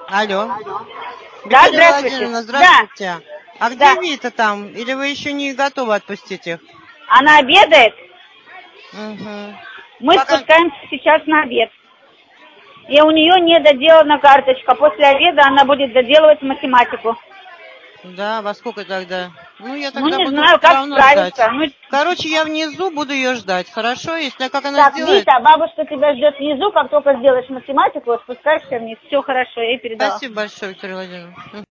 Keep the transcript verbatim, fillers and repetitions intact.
Алло. Да, Виктория здравствуйте. Владимировна, здравствуйте. А где Да. Вита там? Или вы еще не готовы отпустить их? Она обедает. Угу. Мы Пока... спускаемся сейчас на обед. И у нее не доделана карточка. После обеда она будет доделывать математику. Да, во сколько тогда? Ну, я Ну, тогда не буду знаю, все как равно ждать. справиться. Ну, Короче, я внизу буду ее ждать, хорошо? Если как она так, сделает... Вита, бабушка тебя ждет внизу, как только сделаешь математику, спускаешься вниз. Все хорошо, я ей передала. Спасибо большое, Виктория Владимировна.